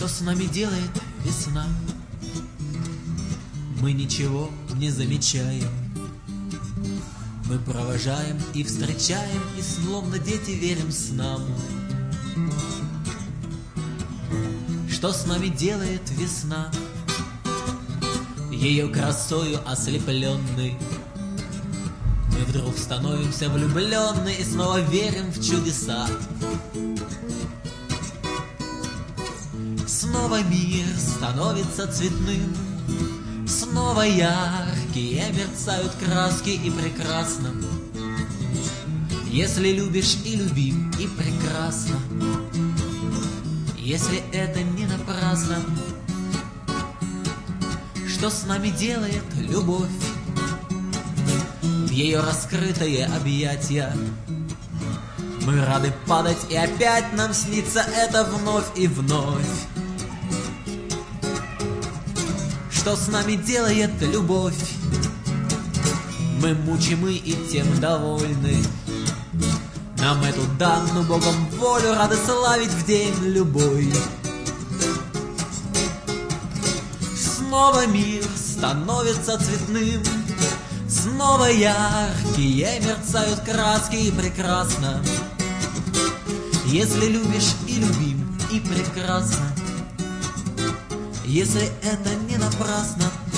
Что с нами делает весна? Мы ничего не замечаем. Мы провожаем и встречаем, и словно дети верим снам. Что с нами делает весна? Ее красою ослепленный, мы вдруг становимся влюбленны и снова верим в чудеса. Снова мир становится цветным, снова яркие мерцают краски и прекрасно. Если любишь и любим, и прекрасно, если это не напрасно. Что с нами делает любовь? В ее раскрытые объятия мы рады падать, и опять нам снится это вновь и вновь. Что с нами делает любовь? Мы мучимы и тем довольны. Нам эту данную Богом волю рады славить в день любой. Снова мир становится цветным, снова яркие мерцают краски и прекрасно. Если любишь и любим, и прекрасно, если это не напрасно.